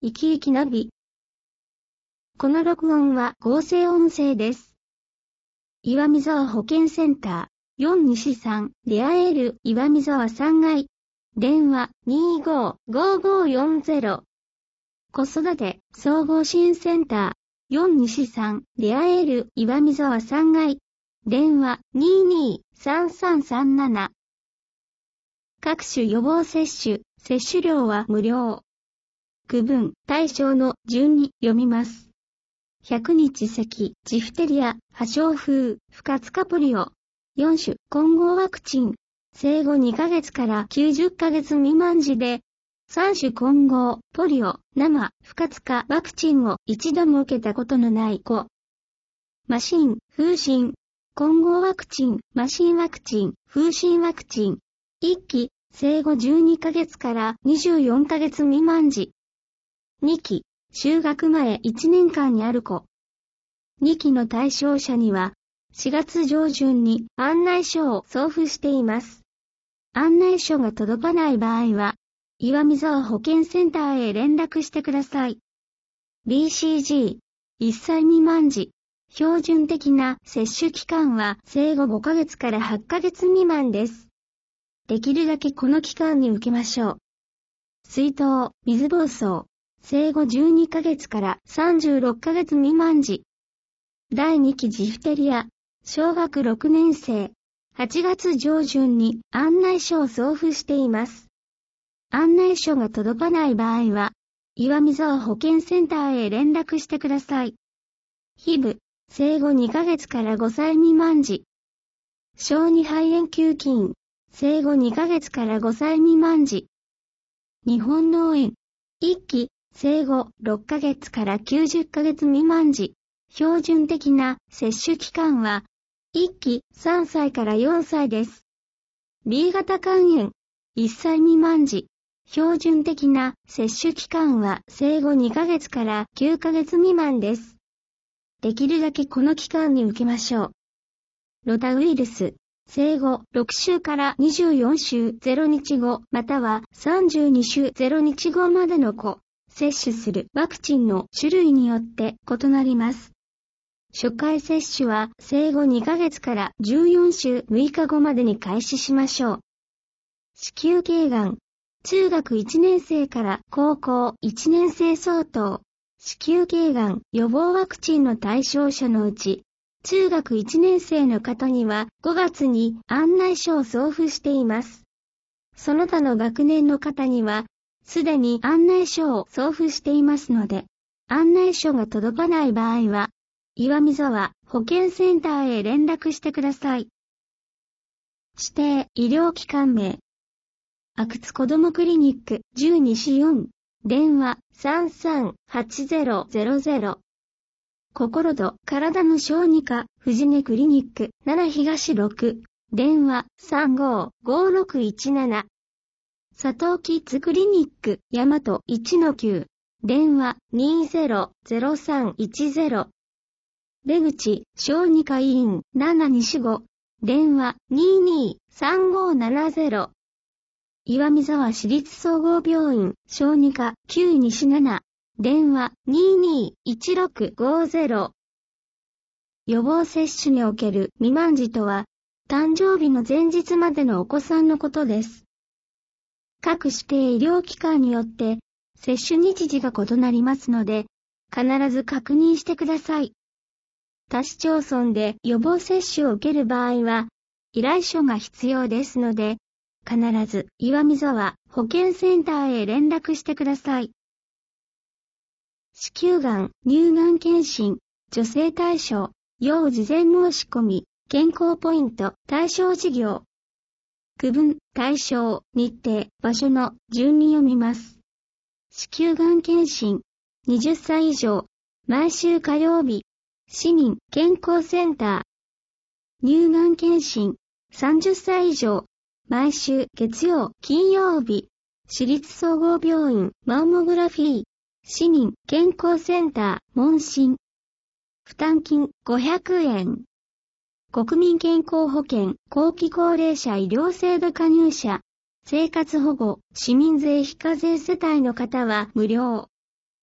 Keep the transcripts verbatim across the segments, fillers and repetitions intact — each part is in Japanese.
生き生きナビ。この録音は合成音声です。岩見沢保健センター、よん西さん、レアエール、岩見沢さんがい。電話、にーごーごーごーよんゼロ。子育て、総合支援センター、よん西さん、レアエール、岩見沢さんがい。電話、にーにーさんさんさんなな。各種予防接種、接種料は無料。区分、対象の順に読みます。百日咳、ジフテリア、破傷風、不活化ポリオ。よん種、混合ワクチン。生後にかげつからきゅうじゅっかげつ未満児で、さん種混合、ポリオ、生、不活化ワクチンを一度も受けたことのない子。麻疹、風疹。混合ワクチン、麻疹ワクチン、風疹ワクチン。いっき、生後じゅうにかげつからにじゅうよんかげつ未満児。にき、就学前いちねんかんにある子。にきの対象者には、しがつ上旬に案内書を送付しています。案内書が届かない場合は、岩見沢保健センターへ連絡してください。ビーシージー、いっさい未満児。標準的な接種期間は生後ごかげつからはちかげつ未満です。できるだけこの期間に受けましょう。水痘、水疱瘡。生後じゅうにかげつからさんじゅうろっかげつ未満児。だいにきジフテリア、小学ろくねん生。はちがつ上旬に案内書を送付しています。案内書が届かない場合は、岩見沢保健センターへ連絡してください。ヒブ、生後にかげつからごさい未満児。小児肺炎球菌。生後にかげつからごさい未満児。日本脳炎。いっき、生後ろっかげつからきゅうじゅっかげつ未満児。標準的な接種期間は、いっきさんさいからよんさいです。ビー 型肝炎。いっさい未満児。標準的な接種期間は生後にかげつからきゅうかげつ未満です。できるだけこの期間に受けましょう。ロタウイルス。生後ろくしゅうからにじゅうよんしゅうゼロにちごまたはさんじゅうにしゅうゼロにちごまでの子。接種するワクチンの種類によって異なります。初回接種は生後にかげつからじゅうよんしゅうむいかごまでに開始しましょう。子宮頸がん。中学いちねん生から高校いちねん生相当。子宮頸がん予防ワクチンの対象者のうち、中学いちねん生の方にはごがつに案内書を送付しています。その他の学年の方には、すでに案内書を送付していますので、案内書が届かない場合は、岩見沢保健センターへ連絡してください。指定医療機関名。阿久津子どもクリニックじゅうにしよん。電話 さんさんはちゼロゼロゼロ。心と体の小児科藤根クリニックなな東ろく。電話 さんごーごーろくいちなな。佐藤キッズクリニック大和いちのきゅう。電話 にーゼロゼロさんいちゼロ。出口小児科医院なな西ご。電話 にーにーさんごーななゼロ。岩見沢市立総合病院小児科きゅう西なな。電話 にーにーいちろくごーゼロ。予防接種における未満児とは、誕生日の前日までのお子さんのことです。各指定医療機関によって接種日時が異なりますので、必ず確認してください。他市町村で予防接種を受ける場合は、依頼書が必要ですので、必ず岩見沢保健センターへ連絡してください。子宮がん、乳がん検診、女性対象、要事前申し込み、健康ポイント、対象事業。区分、対象、日程、場所の順に読みます。子宮がん検診、はたち以上、毎週火曜日、市民健康センター。乳がん検診、さんじゅっさい以上、毎週月曜、金曜日、市立総合病院マンモグラフィー、市民健康センター問診。負担金ごひゃくえん。国民健康保険後期高齢者医療制度加入者、生活保護市民税非課税世帯の方は無料。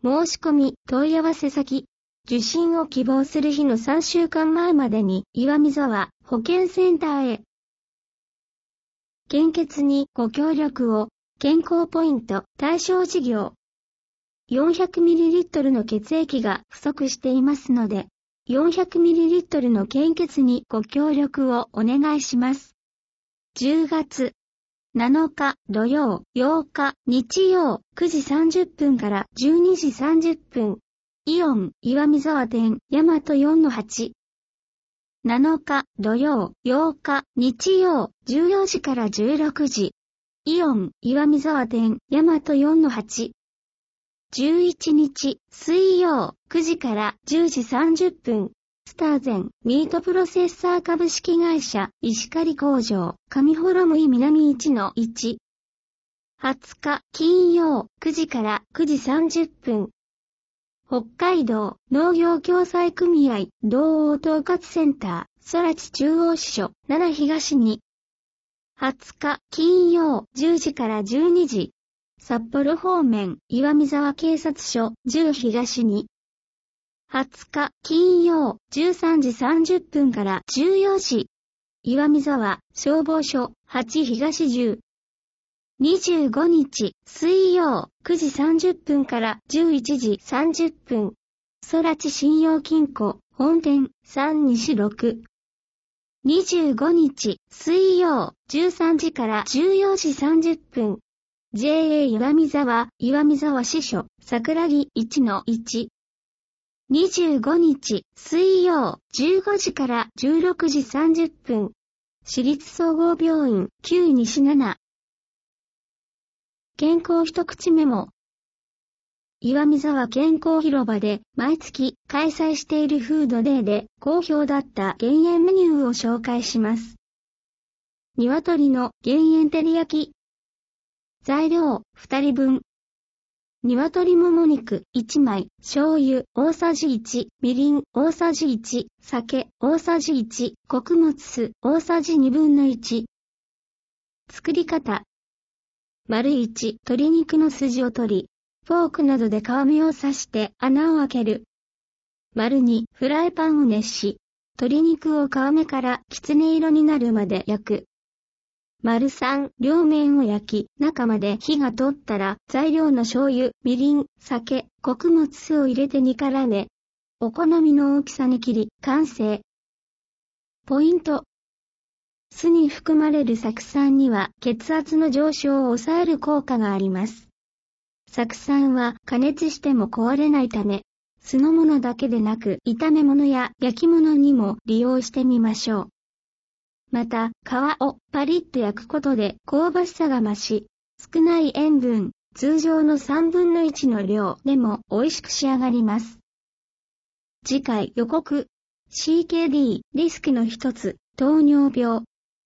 申し込み、問い合わせ先、受診を希望する日のさんしゅうかんまえまでに岩見沢保健センターへ。献血にご協力を。健康ポイント対象事業。よんひゃくミリリットル の血液が不足していますので、よんひゃくミリリットル の献血にご協力をお願いします。じゅうがつなのか土曜、ようか日曜くじさんじゅっぷんからじゅうにじさんじゅっぷん。イオン岩見沢店大和 よんのはち。なのか土曜、ようか日曜じゅうよじからじゅうろくじ。イオン岩見沢店大和 よんのはち。じゅういちにち水曜くじからじゅうじさんじゅっぷん。スターゼンミートプロセッサー株式会社石狩工場上幌井南いちのいち。はつか金曜くじからくじさんじゅっぷん。北海道農業共済組合道央統括センター空知中央支所奈良東に。はつか金曜じゅうじからじゅうにじ。札幌方面岩見沢警察署じゅう東に。はつか金曜じゅうさんじさんじゅっぷんからじゅうよじ。岩見沢消防署はち東じゅう。にじゅうごにち水曜くじさんじゅっぷんからじゅういちじさんじゅっぷん。空知信用金庫本店さん西ろく。にじゅうごにち水曜じゅうさんじからじゅうよじさんじゅっぷん。ジェーエー 岩見沢岩見沢支所桜木いちのいち。にじゅうごにち水曜じゅうごじからじゅうろくじさんじゅっぷん。市立総合病院きゅう西なな。健康一口メモ。岩見沢健康広場で毎月開催しているフードデーで好評だった減塩メニューを紹介します。鶏の減塩照り焼き。材料ふたりぶん。鶏もも肉いちまい、醤油大さじいち、みりん大さじいち、酒大さじいち、穀物酢大さじにぶんのいち。作り方。丸いち、鶏肉の筋を取り、フォークなどで皮目を刺して穴を開ける。丸に、フライパンを熱し、鶏肉を皮目からきつね色になるまで焼く。丸さん、両面を焼き、中まで火が通ったら、材料の醤油、みりん、酒、穀物酢を入れて煮絡め、お好みの大きさに切り、完成。ポイント。酢に含まれる酢酸には血圧の上昇を抑える効果があります。酢酸は加熱しても壊れないため、酢の物だけでなく炒め物や焼き物にも利用してみましょう。また、皮をパリッと焼くことで香ばしさが増し、少ない塩分、通常のさんぶんのいちの量でも美味しく仕上がります。次回予告。シーケーディー リスクの一つ、糖尿病。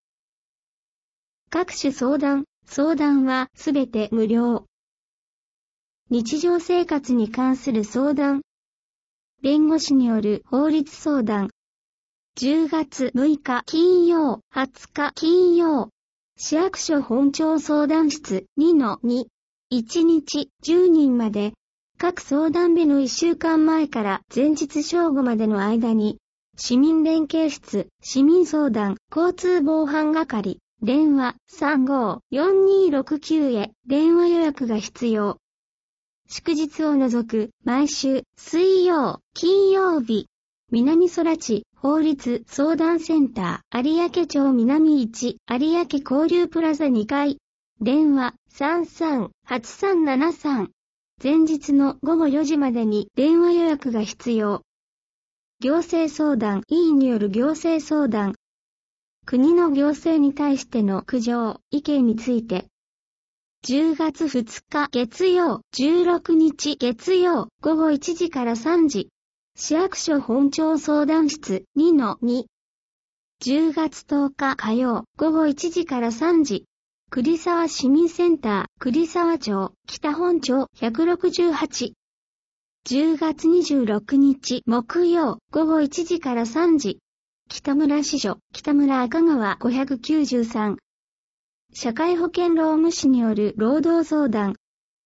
各種相談、相談はすべて無料。日常生活に関する相談。弁護士による法律相談。じゅうがつむいか金曜、はつか金曜。市役所本庁相談室 にのに。いちにちじゅうにんまで。各相談日のいっしゅうかんまえから前日正午までの間に、市民連携室、市民相談、交通防犯係、電話 さんごーよんにーろくきゅう へ電話予約が必要。祝日を除く毎週水曜、金曜日、南空知法律相談センター有明町南いち有明交流プラザにかい、電話 さんさんはちさんななさん。前日のごごよじまでに電話予約が必要。行政相談委員による行政相談。国の行政に対しての苦情、意見について。じゅうがつふつか月曜、じゅうろくにち月曜、ごごいちじからさんじ。市役所本庁相談室 にのに。じゅうがつとおか火曜、ごごいちじからさんじ。栗沢市民センター、栗沢町、北本町ひゃくろくじゅうはち。じゅうがつにじゅうろくにち木曜、ごごいちじからさんじ。北村支所、北村赤川ごひゃくきゅうじゅうさん。社会保険労務士による労働相談。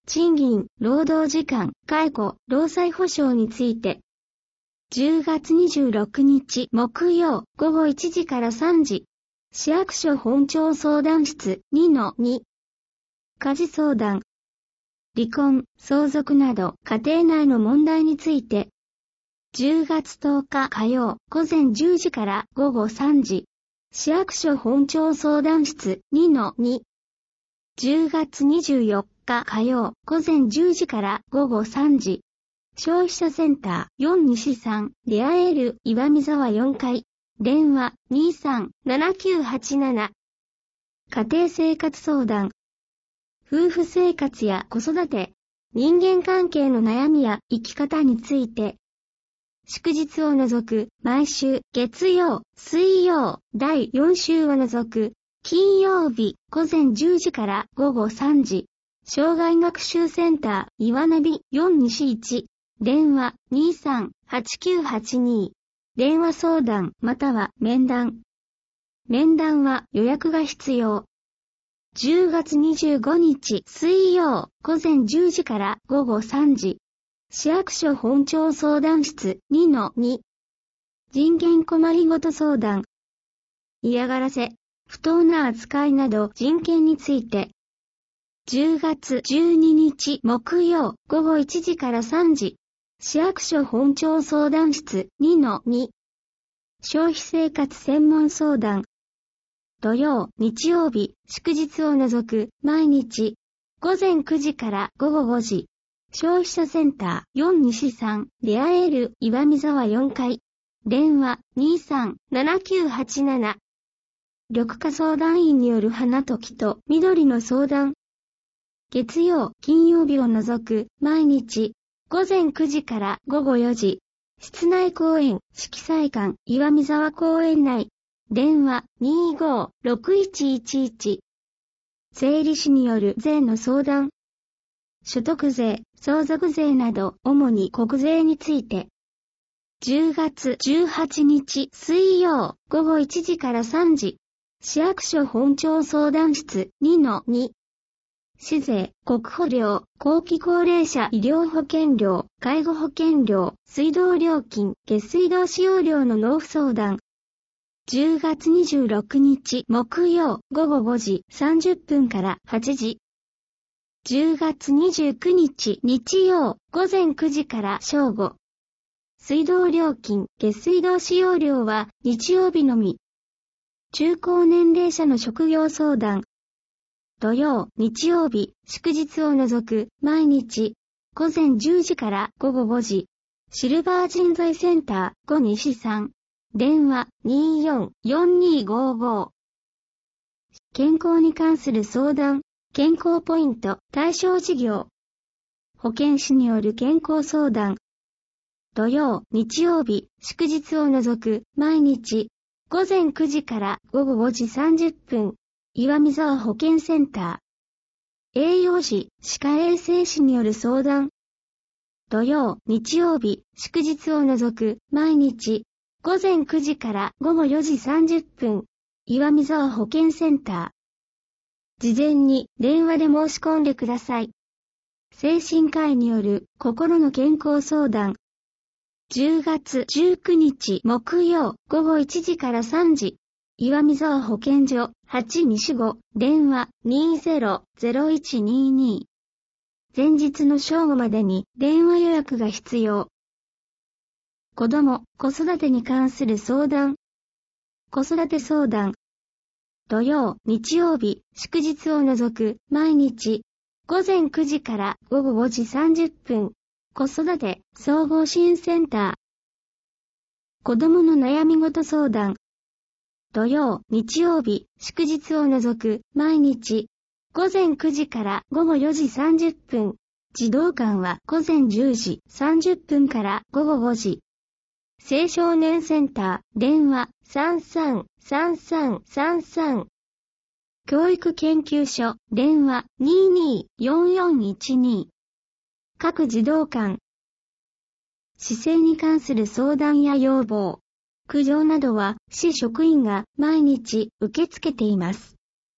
賃金、労働時間、解雇、労災保障について、じゅうがつにじゅうろくにち木曜ごごいちじからさんじ、市役所本庁相談室 にのに、家事相談、離婚、相続など家庭内の問題について、じゅうがつとおか火曜ごぜんじゅうじからごごさんじ、市役所本庁相談室 にのに、じゅうがつにじゅうよっか火曜ごぜんじゅうじからごごさんじ、消費者センターよん西さん、レアエール岩見沢よんかい、電話 にーさんななきゅうはちなな。家庭生活相談。夫婦生活や子育て、人間関係の悩みや生き方について。祝日を除く毎週月曜、水曜、だいよん週を除く金曜日ごぜんじゅうじからごごさんじ。障害学習センター岩ナビよん西いち。電話 にーさんはちきゅうはちに。電話相談または面談。面談は予約が必要。じゅうがつにじゅうごにち水曜ごぜんじゅうじからごごさんじ。市役所本庁相談室 にのに。人権困りごと相談。嫌がらせ、不当な扱いなど人権について。じゅうがつじゅうににち木曜ごごいちじからさんじ。市役所本庁相談室 にのに。消費生活専門相談。土曜、日曜日、祝日を除く毎日。ごぜんくじからごごごじ。消費者センターよん西さん、レアエール岩見沢よんかい。電話 にーさんななきゅうはちなな。緑化相談員による花と木と緑の相談。月曜、金曜日を除く毎日。ごぜんくじからごごよじ。室内公園、色彩館、岩見沢公園内。電話 にーごーろくいちいちいち。税理士による税の相談。所得税、相続税など主に国税について。じゅうがつじゅうはちにち水曜ごごいちじからさんじ。市役所本庁相談室 にのに。市税、国保料、後期高齢者医療保険料、介護保険料、水道料金、下水道使用料の納付相談。じゅうがつにじゅうろくにち木曜ごごごじさんじゅっぷんからはちじ。じゅうがつにじゅうくにち日曜ごぜんくじから正午。水道料金、下水道使用料は日曜日のみ。中高年齢者の職業相談。土曜、日曜日、祝日を除く毎日。ごぜんじゅうじからごごごじ。シルバー人材センターご西さん。電話 にーよんよんにーごーごー。健康に関する相談。健康ポイント対象事業。保健師による健康相談。土曜、日曜日、祝日を除く毎日。ごぜんくじからごごごじさんじゅっぷん。岩見沢保健センター。栄養士、歯科衛生士による相談。土曜、日曜日、祝日を除く毎日。ごぜんくじからごごよじさんじゅっぷん。岩見沢保健センター。事前に電話で申し込んでください。精神科医による心の健康相談。じゅうがつじゅうくにち木曜ごごいちじからさんじ。岩見沢保健所はち西ご、電話 にーぜろぜろいちにーにー。前日の正午までに電話予約が必要。子ども、子育てに関する相談。子育て相談。土曜、日曜日、祝日を除く毎日。ごぜんくじからごごごじさんじゅっぷん。子育て総合支援センター。子どもの悩み事相談。土曜、日曜日、祝日を除く毎日。ごぜんくじからごごよじさんじゅっぷん。児童館はごぜんじゅうじさんじゅっぷんからごごごじ。青少年センター、電話さんさんさんさんさんさん。教育研究所、電話 にーにーよんよんいちにー。各児童館。姿勢に関する相談や要望、苦情などは市職員が毎日受け付けています。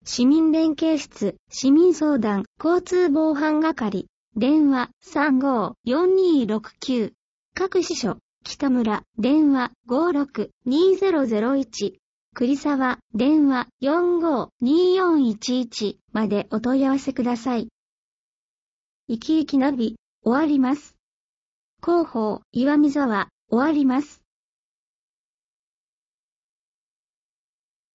市民連携室、市民相談、交通防犯係、電話 さんごーよんにーろくきゅう。各支所、北村、電話 ごーろくにーぜろぜろいち。栗沢、電話 よんごーにーよんいちいち までお問い合わせください。生き生きナビ、終わります。広報、岩見沢、終わります。